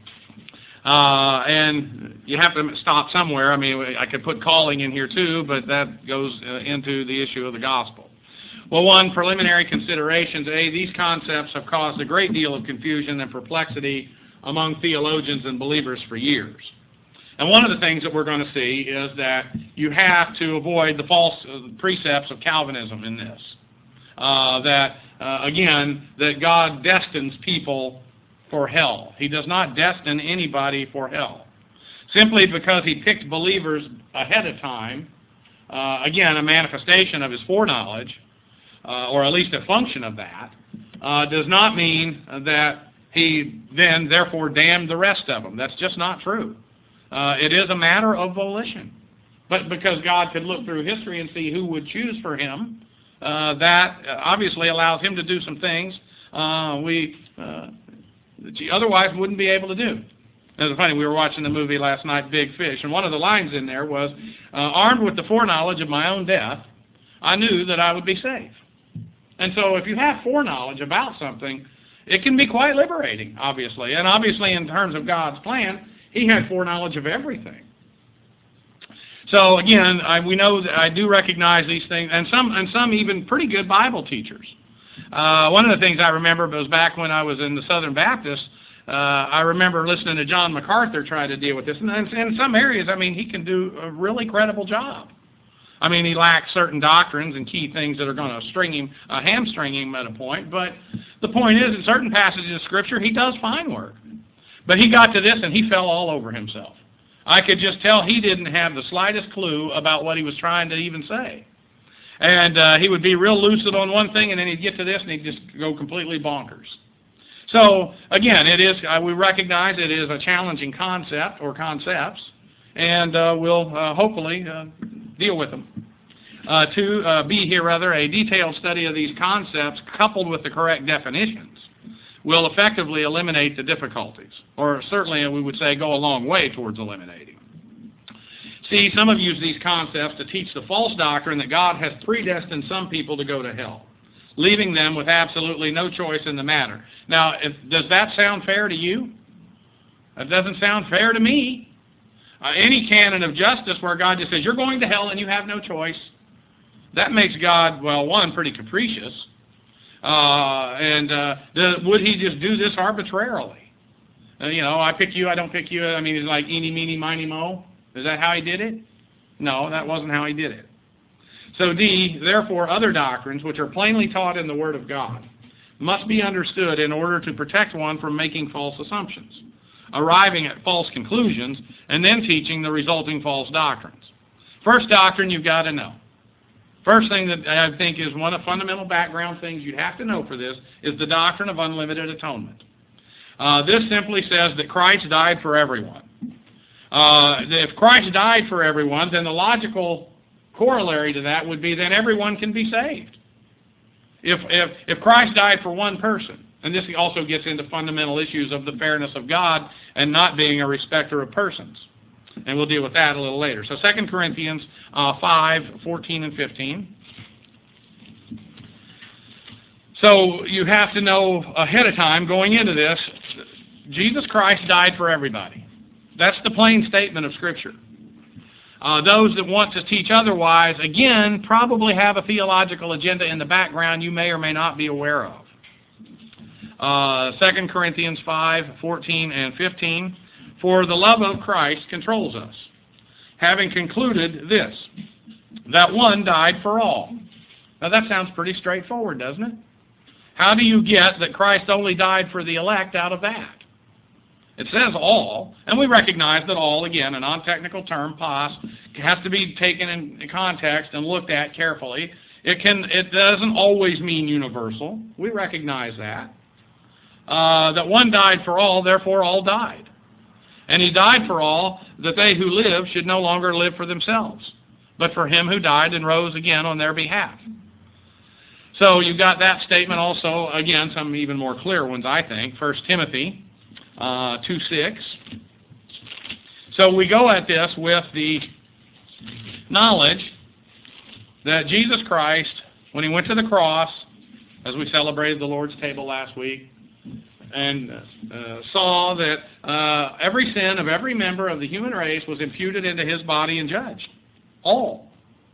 Uh, and you have to stop somewhere. I mean, I could put calling in here too, but that goes uh, into the issue of the gospel. Well, one, preliminary considerations. A, these concepts have caused a great deal of confusion and perplexity among theologians and believers for years. And one of the things that we're going to see is that you have to avoid the false precepts of Calvinism in this. Uh, that, uh, again, that God destines people for hell. He does not destine anybody for hell. Simply because He picked believers ahead of time, uh, again, a manifestation of His foreknowledge, uh, or at least a function of that, uh, does not mean that He then therefore damned the rest of them. That's just not true. Uh, it is a matter of volition. But because God could look through history and see who would choose for Him, uh, that obviously allows Him to do some things uh, we uh, that you otherwise wouldn't be able to do. It's funny, we were watching the movie last night, Big Fish, and one of the lines in there was, uh, armed with the foreknowledge of my own death, I knew that I would be safe. And so if you have foreknowledge about something, it can be quite liberating, obviously. And obviously in terms of God's plan, He had foreknowledge of everything. So again, I, we know that I do recognize these things, and some and some even pretty good Bible teachers. Uh, one of the things I remember was back when I was in the Southern Baptist, uh, I remember listening to John MacArthur try to deal with this. And in some areas, I mean, he can do a really credible job. I mean, he lacks certain doctrines and key things that are going to string him, uh, hamstring him at a point. But the point is, in certain passages of Scripture, he does fine work. But he got to this and he fell all over himself. I could just tell he didn't have the slightest clue about what he was trying to even say. And uh, he would be real lucid on one thing, and then he'd get to this, and he'd just go completely bonkers. So, again, it is. Uh, we recognize it is a challenging concept or concepts, and uh, we'll uh, hopefully uh, deal with them. Uh, to uh, be here, rather, a detailed study of these concepts coupled with the correct definitions will effectively eliminate the difficulties, or certainly we would say go a long way towards eliminating. See, some have used these concepts to teach the false doctrine that God has predestined some people to go to hell, leaving them with absolutely no choice in the matter. Now, if, does that sound fair to you? That doesn't sound fair to me. Uh, any canon of justice where God just says, you're going to hell and you have no choice, that makes God, well, one, pretty capricious. Uh, and uh, the, would he just do this arbitrarily? Uh, you know, I pick you, I don't pick you. I mean, it's like eeny, meeny, miny, mo. Is that how he did it? No, that wasn't how he did it. So D, therefore, other doctrines which are plainly taught in the Word of God must be understood in order to protect one from making false assumptions, arriving at false conclusions, and then teaching the resulting false doctrines. First doctrine you've got to know. First thing that I think is one of the fundamental background things you'd have to know for this is the doctrine of unlimited atonement. Uh, this simply says that Christ died for everyone. Uh, if Christ died for everyone, then the logical corollary to that would be then everyone can be saved. If, if, if Christ died for one person, and this also gets into fundamental issues of the fairness of God and not being a respecter of persons. And we'll deal with that a little later. So Second Corinthians uh, five, fourteen and fifteen. So you have to know ahead of time, going into this, Jesus Christ died for everybody. That's the plain statement of Scripture. Uh, those that want to teach otherwise, again, probably have a theological agenda in the background you may or may not be aware of. Uh, Second Corinthians five, fourteen and fifteen. For the love of Christ controls us, having concluded this, that one died for all. Now that sounds pretty straightforward, doesn't it? How do you get that Christ only died for the elect out of that? It says all, and we recognize that all, again, a non-technical term, pos, has to be taken in context and looked at carefully. It can, it doesn't always mean universal. We recognize that. Uh, that one died for all, therefore all died. And he died for all, that they who live should no longer live for themselves, but for him who died and rose again on their behalf. So you've got that statement also, again, some even more clear ones, I think. First Timothy uh, two six. So we go at this with the knowledge that Jesus Christ, when he went to the cross, as we celebrated the Lord's table last week, and uh, saw that uh, every sin of every member of the human race was imputed into his body and judged. All.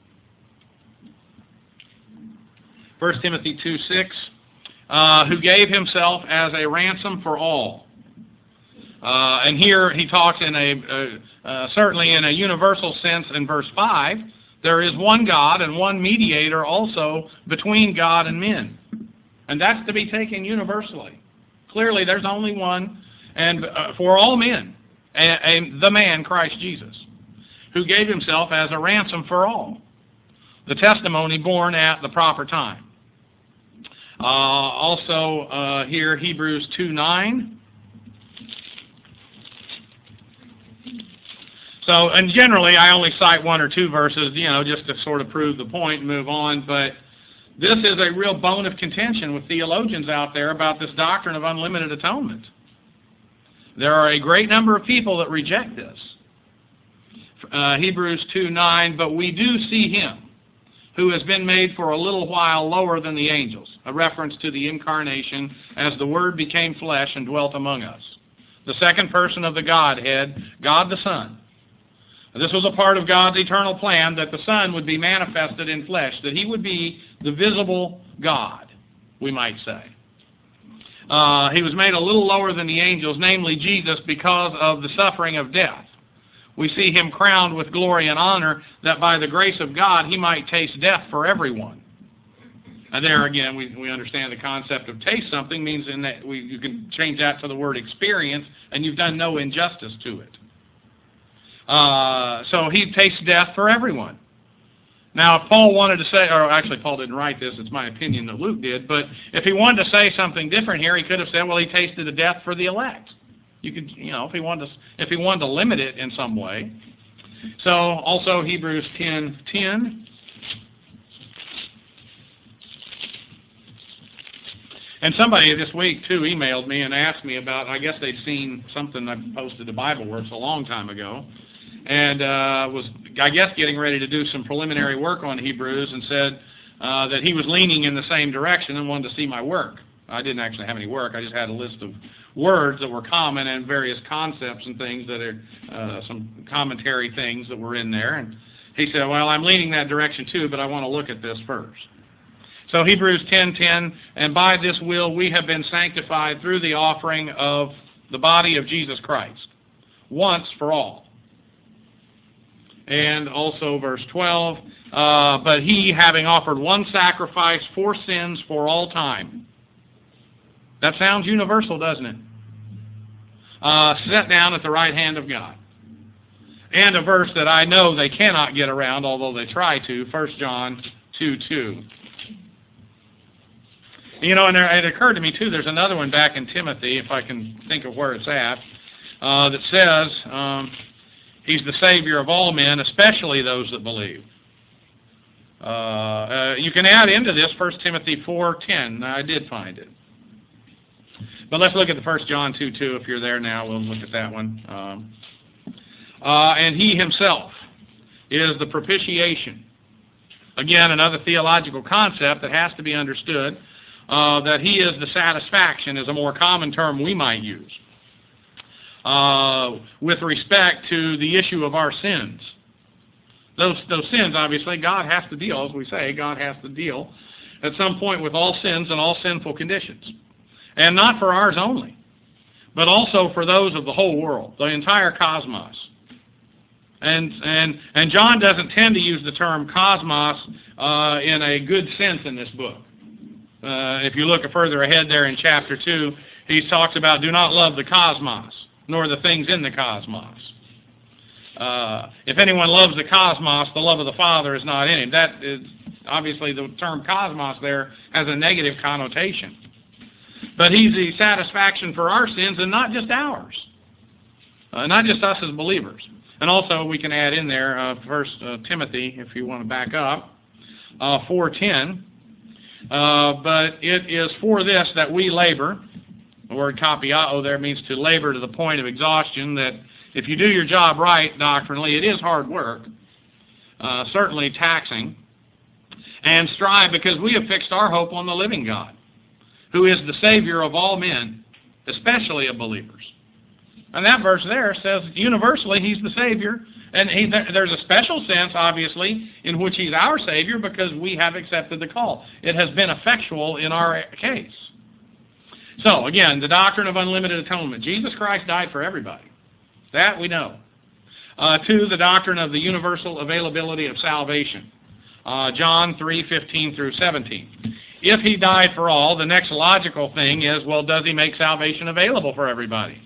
First Timothy two six, uh, who gave himself as a ransom for all. Uh, and here he talks in a, uh, uh, certainly in a universal sense in verse five, there is one God and one mediator also between God and men. And that's to be taken universally. Clearly, there's only one, and uh, for all men, a, a, the man, Christ Jesus, who gave himself as a ransom for all. The testimony born at the proper time. Uh, also uh, here, Hebrews two nine. So, and generally, I only cite one or two verses, you know, just to sort of prove the point and move on, but this is a real bone of contention with theologians out there about this doctrine of unlimited atonement. There are a great number of people that reject this. Uh, Hebrews two nine, but we do see him who has been made for a little while lower than the angels, a reference to the incarnation as the Word became flesh and dwelt among us. The second person of the Godhead, God the Son. This was a part of God's eternal plan that the Son would be manifested in flesh, that he would be the visible God, we might say. Uh, he was made a little lower than the angels, namely Jesus, because of the suffering of death. We see him crowned with glory and honor, that by the grace of God he might taste death for everyone. And there again, we, we understand the concept of taste something means in that we, you can change that to the word experience, and you've done no injustice to it. Uh, so he tastes death for everyone. Now, if Paul wanted to say, or actually Paul didn't write this, it's my opinion that Luke did, but if he wanted to say something different here, he could have said, well, he tasted the death for the elect. You could, you know, if he wanted to, if he wanted to limit it in some way. So, also Hebrews ten ten. And somebody this week, too, emailed me and asked me about, I guess they'd seen something I posted to BibleWorks a long time ago, and uh, was, I guess, getting ready to do some preliminary work on Hebrews, and said uh, that he was leaning in the same direction and wanted to see my work. I didn't actually have any work. I just had a list of words that were common and various concepts and things that are uh, some commentary things that were in there. And he said, well, I'm leaning that direction too, but I want to look at this first. So Hebrews ten ten, and by this will we have been sanctified through the offering of the body of Jesus Christ, once for all. And also verse twelve, uh, but he, having offered one sacrifice for sins for all time. That sounds universal, doesn't it? Uh, set down at the right hand of God. And a verse that I know they cannot get around, although they try to, First John two two. You know, and there, it occurred to me, too, there's another one back in Timothy, if I can think of where it's at, uh, that says um, he's the Savior of all men, especially those that believe. Uh, uh, you can add into this First Timothy four ten. I did find it. But let's look at the First John two two. If you're there now, we'll look at that one. Um, uh, and he himself is the propitiation. Again, another theological concept that has to be understood. Uh, that he is the satisfaction is a more common term we might use uh, with respect to the issue of our sins. Those, those sins, obviously, God has to deal, as we say, God has to deal at some point with all sins and all sinful conditions. And not for ours only, but also for those of the whole world, the entire cosmos. And, and, and John doesn't tend to use the term cosmos uh, in a good sense in this book. Uh, if you look further ahead there in chapter two, he talks about do not love the cosmos, nor the things in the cosmos. Uh, if anyone loves the cosmos, the love of the Father is not in him. That is, obviously, the term cosmos there has a negative connotation. But he's the satisfaction for our sins, and not just ours. Uh, not just us as believers. And also, we can add in there, uh, First uh, Timothy, if you want to back up, uh, four ten. Uh, but it is for this that we labor. The word kapiao there means to labor to the point of exhaustion, that if you do your job right doctrinally, it is hard work, uh, certainly taxing, and strive because we have fixed our hope on the living God, who is the Savior of all men, especially of believers. And that verse there says universally He's the Savior. And he, there's a special sense, obviously, in which He's our Savior because we have accepted the call. It has been effectual in our case. So, again, the doctrine of unlimited atonement. Jesus Christ died for everybody. That we know. Uh, two, the doctrine of the universal availability of salvation. Uh, John three fifteen through seventeen. If He died for all, the next logical thing is, well, does He make salvation available for everybody?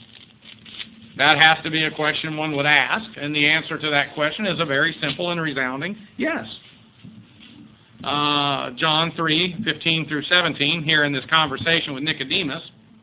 That has to be a question one would ask, and the answer to that question is a very simple and resounding yes. Uh, John three fifteen through seventeen, here in this conversation with Nicodemus,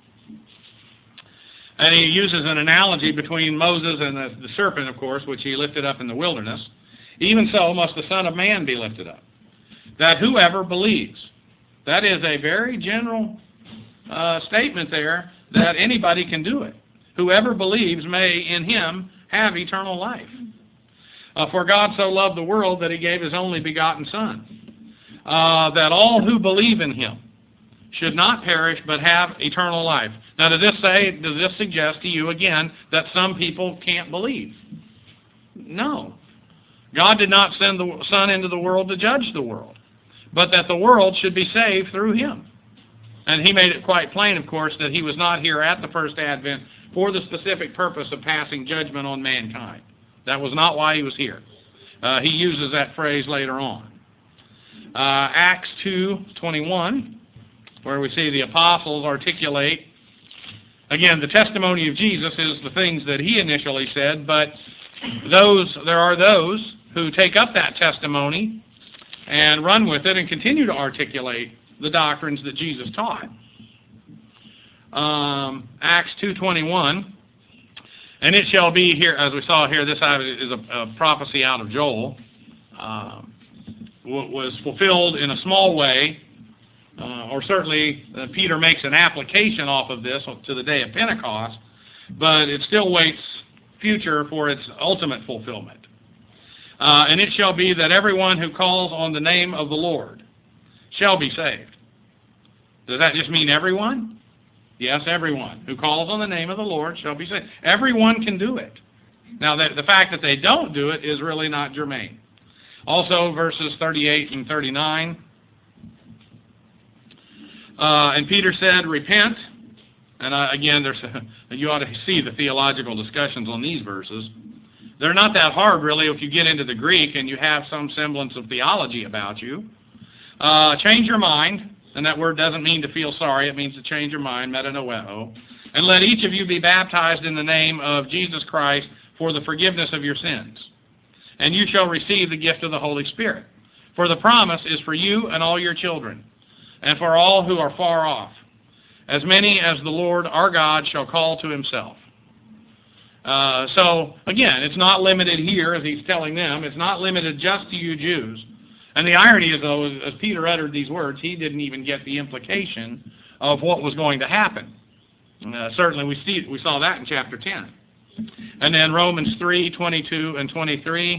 and he uses an analogy between Moses and the, the serpent, of course, which he lifted up in the wilderness. Even so must the Son of Man be lifted up, that whoever believes. That is a very general uh, statement there, that anybody can do it. Whoever believes may in Him have eternal life. Uh, for God so loved the world that He gave His only begotten Son, uh, that all who believe in Him should not perish but have eternal life. Now, does this say, does this suggest to you again that some people can't believe? No. God did not send the Son into the world to judge the world, but that the world should be saved through Him. And He made it quite plain, of course, that He was not here at the first advent for the specific purpose of passing judgment on mankind. That was not why He was here. Uh, he uses that phrase later on. Uh, Acts two twenty-one, where we see the apostles articulate, again, the testimony of Jesus is the things that He initially said, but those there are those who take up that testimony and run with it and continue to articulate the doctrines that Jesus taught. Um, Acts two twenty-one, and it shall be here, as we saw here, this is a, a prophecy out of Joel, um, was fulfilled in a small way, uh, or certainly uh, Peter makes an application off of this to the day of Pentecost, but it still waits future for its ultimate fulfillment. Uh, and it shall be that everyone who calls on the name of the Lord shall be saved. Does that just mean everyone? Yes, everyone who calls on the name of the Lord shall be saved. Everyone can do it. Now, the, the fact that they don't do it is really not germane. Also, verses thirty-eight and thirty-nine. Uh, and Peter said, repent. And uh, again, there's you ought to see the theological discussions on these verses. They're not that hard, really, if you get into the Greek and you have some semblance of theology about you. Uh, change your mind. And that word doesn't mean to feel sorry. It means to change your mind, metanoeo. And let each of you be baptized in the name of Jesus Christ for the forgiveness of your sins. And you shall receive the gift of the Holy Spirit. For the promise is for you and all your children, and for all who are far off, as many as the Lord our God shall call to himself. Uh, so, again, it's not limited here, as he's telling them. It's not limited just to you Jews. And the irony is, though, as Peter uttered these words, he didn't even get the implication of what was going to happen. Uh, certainly, we see we saw that in chapter ten. And then Romans three, twenty-two and twenty-three.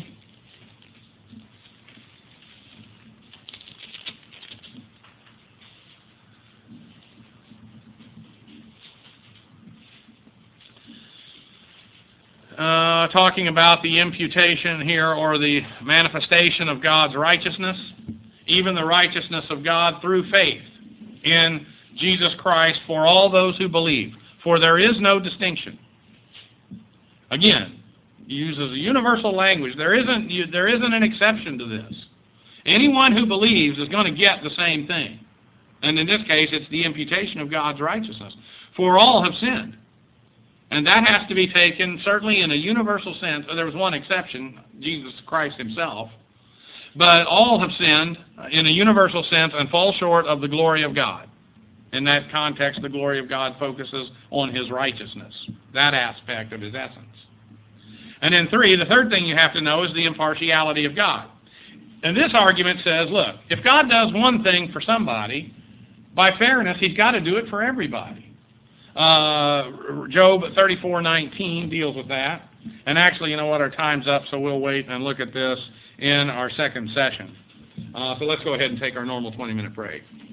Uh, talking about the imputation here, or the manifestation of God's righteousness, even the righteousness of God through faith in Jesus Christ for all those who believe. For there is no distinction. Again, he uses a universal language. There isn't, you, there isn't an exception to this. Anyone who believes is going to get the same thing. And in this case, it's the imputation of God's righteousness. For all have sinned. And that has to be taken, certainly in a universal sense. There was one exception, Jesus Christ himself. But all have sinned in a universal sense and fall short of the glory of God. In that context, the glory of God focuses on his righteousness, that aspect of his essence. And then three, the third thing you have to know is the impartiality of God. And this argument says, look, if God does one thing for somebody, by fairness, he's got to do it for everybody. Uh, Job thirty-four nineteen deals with that. And actually, you know what, our time's up, so we'll wait and look at this in our second session. Uh, so let's go ahead and take our normal twenty-minute break.